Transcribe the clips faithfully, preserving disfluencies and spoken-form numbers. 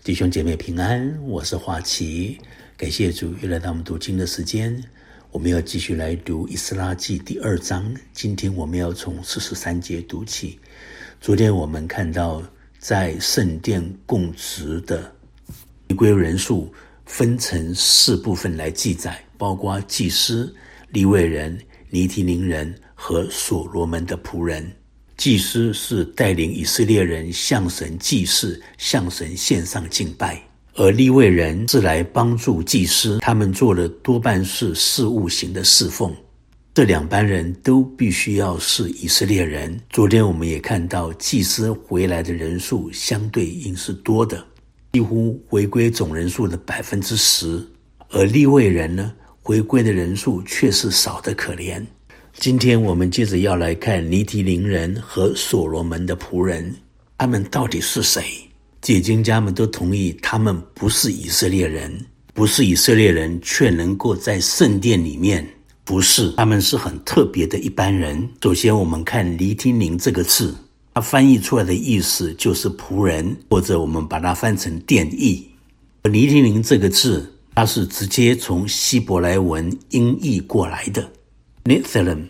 弟兄姐妹平安，我是华奇，感谢主又来到我们读经的时间。我们要继续来读以斯拉记第二章，今天我们要从四十三节读起。昨天我们看到在圣殿供职的回归人数分成四部分来记载，包括祭司、利未人、尼提宁人和所罗门的仆人。祭司是带领以色列人向神祭祀，向神献上敬拜，而利未人是来帮助祭司，他们做的多半是事务型的侍奉。这两班人都必须要是以色列人。昨天我们也看到祭司回来的人数相对应是多的，几乎回归总人数的 百分之十， 而利未人呢，回归的人数却是少得可怜。今天我们接着要来看尼提宁人和所罗门的仆人，他们到底是谁？解经家们都同意他们不是以色列人，不是以色列人却能够在圣殿里面，不是，他们是很特别的一般人。首先我们看尼提宁这个字，它翻译出来的意思就是仆人，或者我们把它翻成殿役。而尼提宁这个字，它是直接从希伯来文音译过来的，Nethinim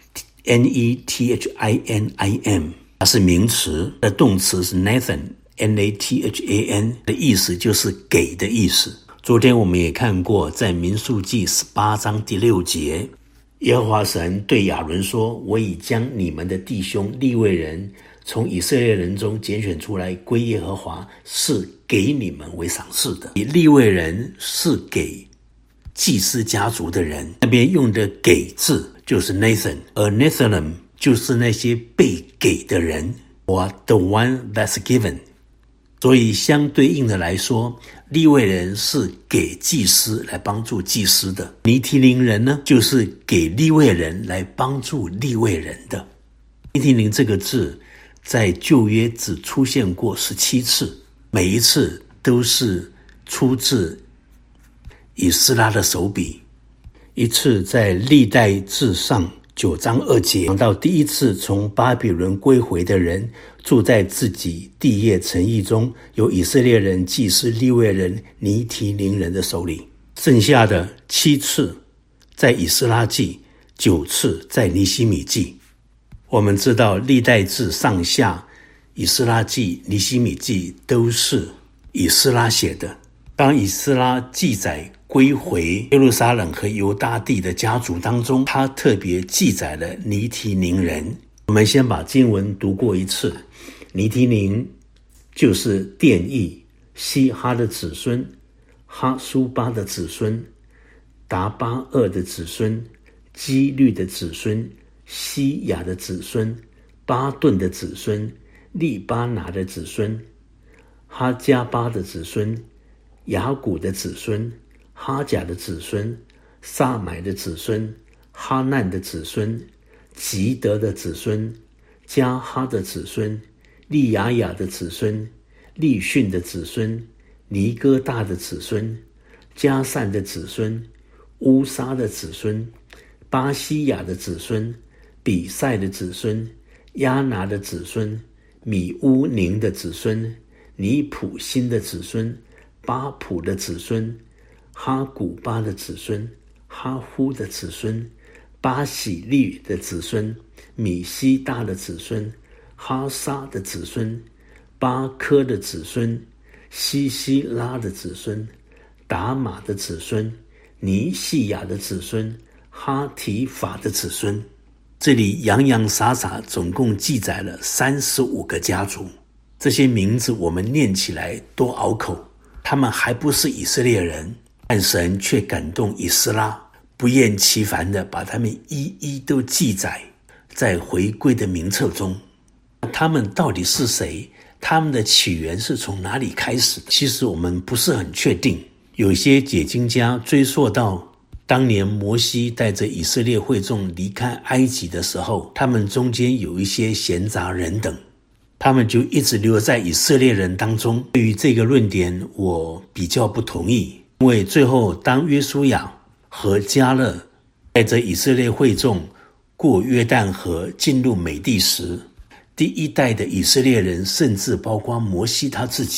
N E T H I N I M， 它是名词，的动词是 Nathan N A T H A N， 的意思就是给的意思。昨天我们也看过，在民数记十八章第六节，耶和华神对亚伦说，我已将你们的弟兄利未人从以色列人中拣选出来归耶和华，是给你们为赏赐的。利未人是给祭司家族的人，那边用的给字就是 Nathan， 而 Nethinim 就是那些被给的人， or the one that's given。 所以相对应的来说，利未人是给祭司来帮助祭司的，尼提宁人呢，就是给利未人来帮助利未人的。尼提宁这个字在旧约只出现过十七次，每一次都是出自以斯拉的手笔。一次在历代志上九章二节，讲到第一次从巴比伦归回的人住在自己地业城邑中，有以色列人、祭司、利未人、尼提宁人的手里。剩下的七次在以斯拉记，九次在尼希米记。我们知道历代志上下、以斯拉记、尼希米记都是以斯拉写的。当以斯拉记载归回耶路撒冷和犹大地的家族当中，他特别记载了尼提宁人。我们先把经文读过一次。尼提宁就是殿役，希哈的子孙，哈苏巴的子孙，达巴厄的子孙，基律的子孙，西亚的子孙，巴顿的子孙，利巴拿的子孙，哈加巴的子孙，雅古的子孙，哈甲的子孙，撒买的子孙，哈难的子孙，吉德的子孙，加哈的子孙，利雅雅的子孙，利逊的子孙，尼哥大的子孙，加善的子孙，乌沙的子孙，巴西亚的子孙，比赛的子孙，亚拿的子孙，米乌宁的子孙，尼普辛的子孙，巴普的子孙，哈古巴的子孙，哈呼的子孙，巴喜利的子孙，米西大的子孙，哈沙的子孙，巴科的子孙，西西拉的子孙，达玛的子孙，尼西亚的子孙，哈提法的子孙。这里洋洋洒洒总共记载了三十五个家族，这些名字我们念起来多拗口，他们还不是以色列人，但神却感动以斯拉，不厌其烦地把他们一一都记载在回归的名册中。他们到底是谁？他们的起源是从哪里开始？其实我们不是很确定。有些解经家追溯到当年摩西带着以色列会众离开埃及的时候，他们中间有一些闲杂人等，他们就一直留在以色列人当中。对于这个论点我比较不同意，因为最后当约书亚和迦勒带着以色列会众过约旦河进入美地时，第一代的以色列人甚至包括摩西他自己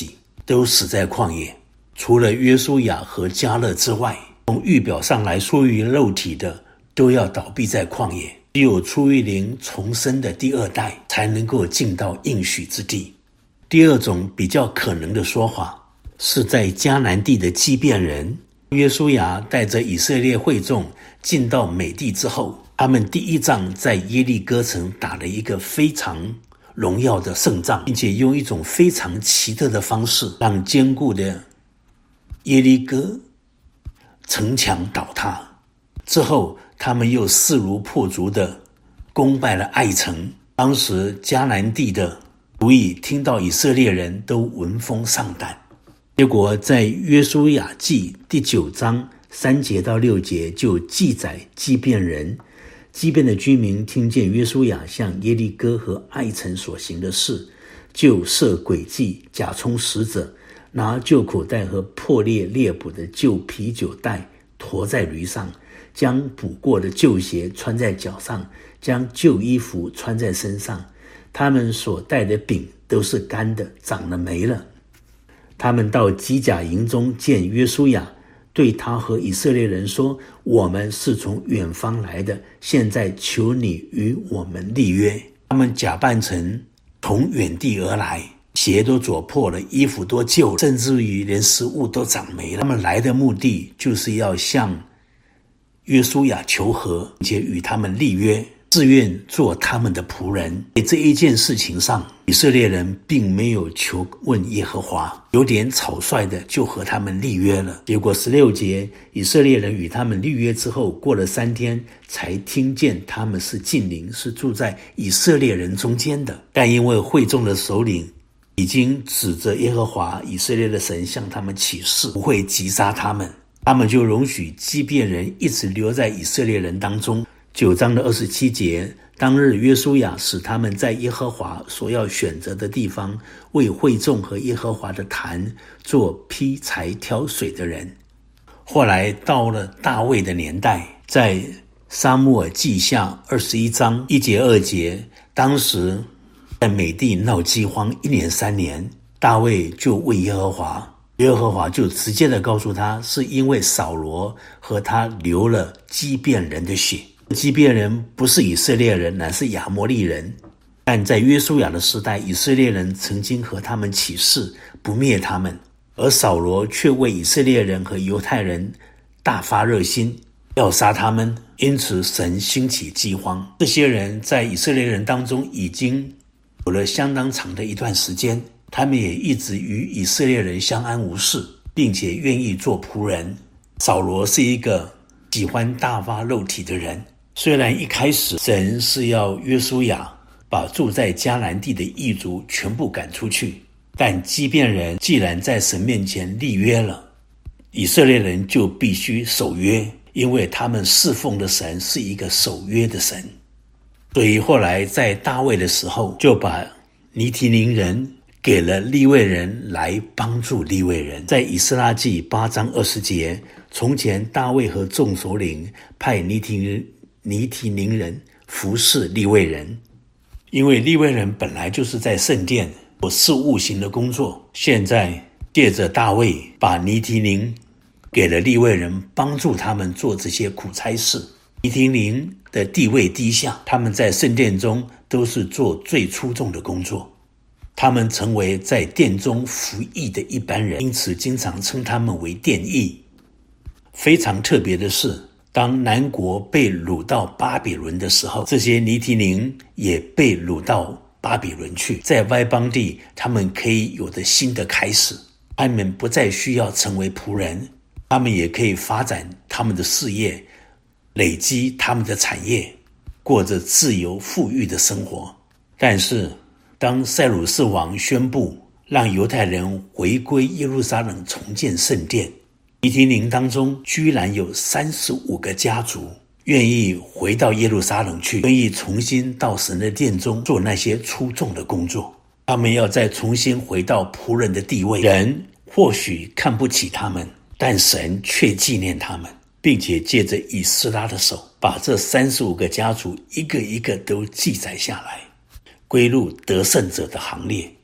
都死在旷野，除了约书亚和迦勒之外，从预表上来出于肉体的都要倒闭在旷野，只有出于灵重生的第二代才能够进到应许之地。第二种比较可能的说法，是在迦南地的基遍人，约书亚带着以色列会众进到美地之后，他们第一仗在耶利哥城打了一个非常荣耀的胜仗，并且用一种非常奇特的方式，让坚固的耶利哥城墙倒塌。之后他们又势如破竹的攻败了爱城。当时迦南地的族裔听到以色列人都闻风丧胆，结果在约书亚记第九章三节到六节就记载基遍人基遍的居民听见约书亚向耶利哥和爱城所行的事，就设诡计，假充使者，拿旧口袋和破裂裂补的旧啤酒袋驮在驴上，将补过的旧鞋穿在脚上，将旧衣服穿在身上。他们所带的饼都是干的，长了霉了。他们到基甲营中见约书亚，对他和以色列人说：我们是从远方来的，现在求你与我们立约。他们假扮成从远地而来，鞋都啄破了，衣服都旧了，甚至于连食物都长霉了。他们来的目的就是要向约书亚求和，并且与他们立约，自愿做他们的仆人。在这一件事情上，以色列人并没有求问耶和华，有点草率的就和他们立约了。结果十六节，以色列人与他们立约之后，过了三天才听见他们是近邻，是住在以色列人中间的。但因为会众的首领已经指着耶和华以色列的神向他们起誓，不会击杀他们，他们就容许基遍人一直留在以色列人当中。九章的二十七节，当日约书亚使他们在耶和华所要选择的地方，为会众和耶和华的坛做劈柴挑水的人。后来到了大卫的年代，在撒母耳记下二十一章一节二节，当时在美地闹饥荒一年三年，大卫就问耶和华，耶和华就直接的告诉他，是因为扫罗和他流了基遍人的血。基遍人不是以色列人，乃是亚摩利人，但在约书亚的时代，以色列人曾经和他们起誓不灭他们，而扫罗却为以色列人和犹太人大发热心，要杀他们，因此神兴起饥荒。这些人在以色列人当中已经有了相当长的一段时间，他们也一直与以色列人相安无事，并且愿意做仆人。扫罗是一个喜欢大发肉体的人，虽然一开始神是要约书亚把住在迦南地的异族全部赶出去，但基遍人既然在神面前立约了，以色列人就必须守约，因为他们侍奉的神是一个守约的神。所以后来在大卫的时候，就把尼提宁人给了利未人来帮助利未人。在以斯拉记八章二十节，从前大卫和众首领派尼提宁尼提宁人服侍利未人，因为利未人本来就是在圣殿做事务型的工作，现在借着大卫把尼提宁给了利未人，帮助他们做这些苦差事。尼提宁的地位低下，他们在圣殿中都是做最出众的工作，他们成为在殿中服役的一般人，因此经常称他们为殿役。非常特别的是，当南国被掳到巴比伦的时候，这些尼提宁也被掳到巴比伦去，在外邦地他们可以有着新的开始，他们不再需要成为仆人，他们也可以发展他们的事业，累积他们的产业，过着自由富裕的生活。但是当塞鲁士王宣布让犹太人回归耶路撒冷重建圣殿，尼提宁当中居然有三十五个家族愿意回到耶路撒冷去，愿意重新到神的殿中做那些出众的工作。他们要再重新回到仆人的地位，人或许看不起他们，但神却纪念他们，并且借着以斯拉的手，把这三十五个家族一个一个都记载下来，归入得胜者的行列。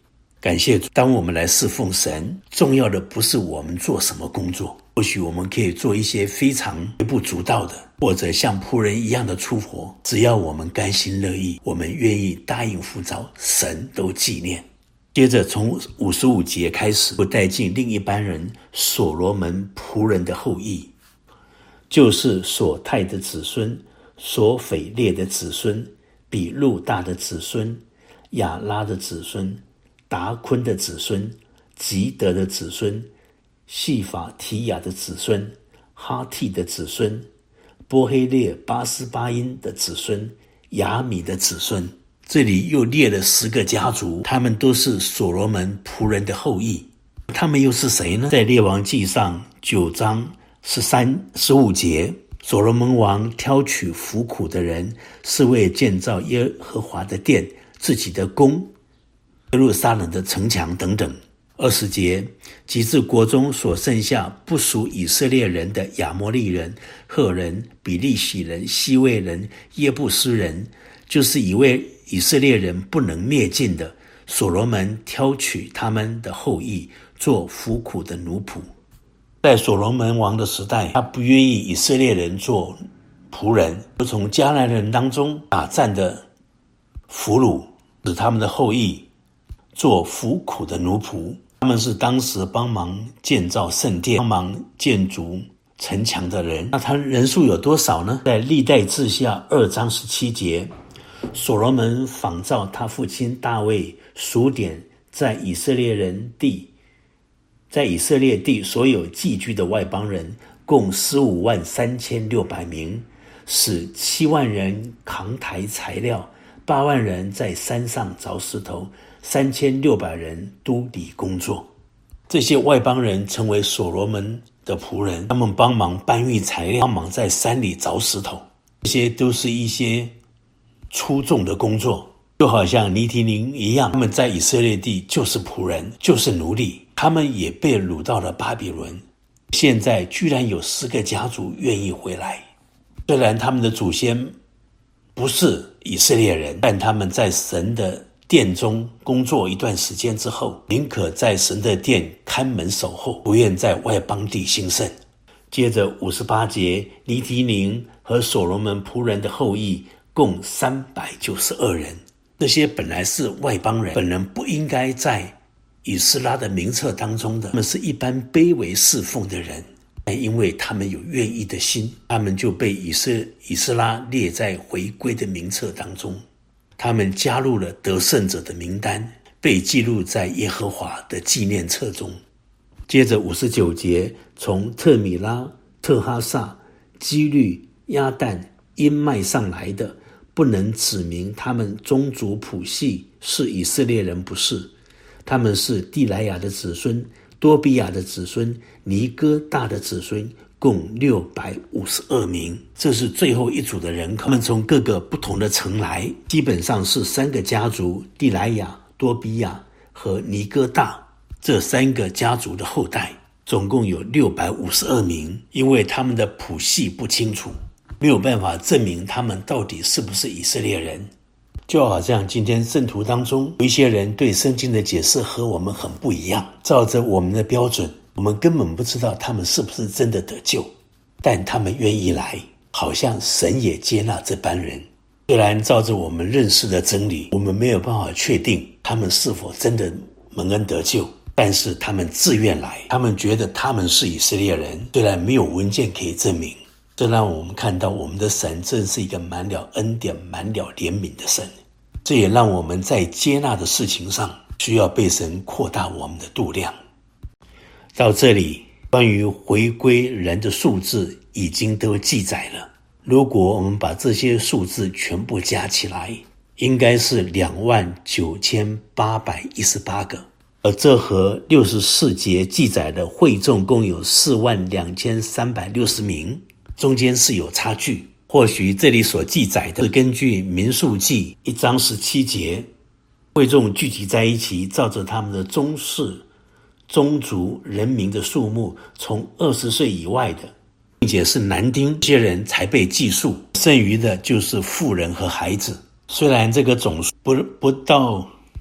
感谢主，当我们来侍奉神，重要的不是我们做什么工作，或许我们可以做一些非常微不足道的，或者像仆人一样的出活，只要我们甘心乐意，我们愿意答应呼召，神都纪念。接着从五十五节开始，不带进另一班人所罗门仆人的后裔，就是所泰的子孙、所斐列的子孙、比路大的子孙、亚拉的子孙、达昆的子孙、吉德的子孙、细法提亚的子孙、哈替的子孙、波黑列巴斯巴因的子孙、亚米的子孙。这里又列了十个家族，他们都是所罗门仆人的后裔。他们又是谁呢？在列王记上九章十三、十五节，所罗门王挑取服苦的人，是为建造耶和华的殿、自己的宫、耶路撒冷的城墙等等。二十节，及至国中所剩下不属以色列人的亚摩利人、赫人、比利洗人、西魏人、耶布斯人，就是以为以色列人不能灭尽的，所罗门挑取他们的后裔做服苦的奴仆。在所罗门王的时代，他不愿意以色列人做仆人，就从迦南人当中打战的俘虏，使他们的后裔做服苦的奴仆。他们是当时帮忙建造圣殿、帮忙建筑城墙的人。那他人数有多少呢？在历代志下二章十七节，所罗门仿照他父亲大卫数点在以色列人地，在以色列地所有寄居的外邦人，共十五万三千六百名，使七万人扛抬材料，八万人在山上凿石头，三千六百人都理工作。这些外邦人成为所罗门的仆人，他们帮忙搬运材料，帮忙在山里凿石头，这些都是一些出众的工作，就好像尼提宁一样，他们在以色列地就是仆人，就是奴隶，他们也被掳到了巴比伦。现在居然有十个家族愿意回来，虽然他们的祖先不是以色列人，但他们在神的殿中工作一段时间之后，宁可在神的殿看门守候，不愿在外邦地兴盛。接着五十八节，尼提宁和所罗门仆人的后裔共三百九十二人，这些本来是外邦人，本人不应该在以斯拉的名册当中的，他们是一般卑微侍奉的人，但因为他们有愿意的心，他们就被以斯以斯拉列在回归的名册当中，他们加入了得胜者的名单，被记录在耶和华的纪念册中。接着五十九节，从特米拉、特哈萨、基律、亚旦、因麦上来的，不能指明他们宗族谱系是以色列人，不是，他们是地莱亚的子孙、多比亚的子孙、尼哥大的子孙，共六百五十二名。这是最后一组的人口，他们从各个不同的城来，基本上是三个家族，地莱亚、多比亚和尼哥大这三个家族的后代，总共有六百五十二名。因为他们的谱系不清楚，没有办法证明他们到底是不是以色列人。就好像今天圣徒当中有一些人对圣经的解释和我们很不一样，照着我们的标准，我们根本不知道他们是不是真的得救，但他们愿意来，好像神也接纳这班人。虽然照着我们认识的真理，我们没有办法确定他们是否真的蒙恩得救，但是他们自愿来，他们觉得他们是以色列人，虽然没有文件可以证明。这让我们看到我们的神真是一个满了恩典、满了怜悯的神。这也让我们在接纳的事情上需要被神扩大我们的度量。到这里，关于回归人的数字已经都记载了。如果我们把这些数字全部加起来，应该是两万九千八百一十八个，而这和六十四节记载的会众共有四万两千三百六十名，中间是有差距。或许这里所记载的是根据民数记一章十七节，会众聚集在一起，照着他们的宗室、宗族、人民的数目，从二十岁以外的，并且是男丁，这些人才被计数，剩余的就是妇人和孩子。虽然这个总数不不到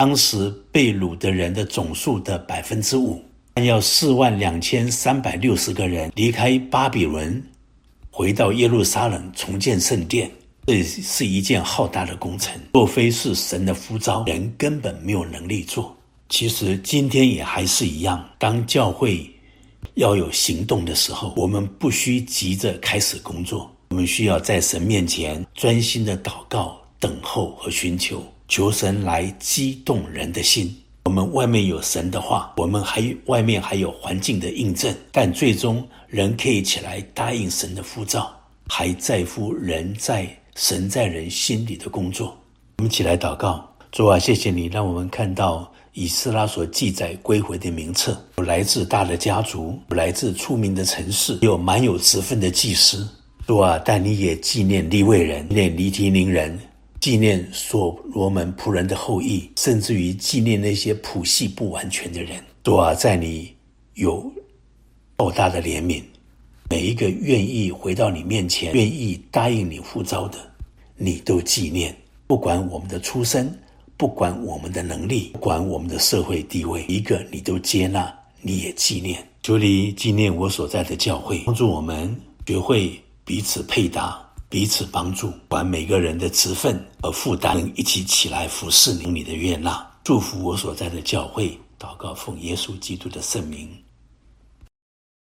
当时被掳的人的总数的百分之五，但要四万两千三百六十个人离开巴比伦，回到耶路撒冷重建圣殿，这是一件浩大的工程。若非是神的呼召，人根本没有能力做。其实今天也还是一样，当教会要有行动的时候，我们不需急着开始工作，我们需要在神面前专心的祷告、等候和寻求，求神来激动人的心。我们外面有神的话，我们还外面还有环境的印证，但最终人可以起来答应神的呼召，还在乎人在神在人心里的工作。我们起来祷告。主啊，谢谢你让我们看到以斯拉所记载归回的名册，有来自大的家族，有来自出名的城市，有蛮有职分的祭司。主啊，但你也纪念利未人，纪念黎提宁人，纪念所罗门仆人的后裔，甚至于纪念那些谱系不完全的人。主啊，在你有浩大的怜悯，每一个愿意回到你面前，愿意答应你呼召的，你都纪念，不管我们的出身，不管我们的能力，不管我们的社会地位，一个你都接纳，你也纪念。求你纪念我所在的教会，帮助我们学会彼此配搭，彼此帮助，管每个人的职分和负担，一起起来服侍你的悦纳。祝福我所在的教会，祷告奉耶稣基督的圣名。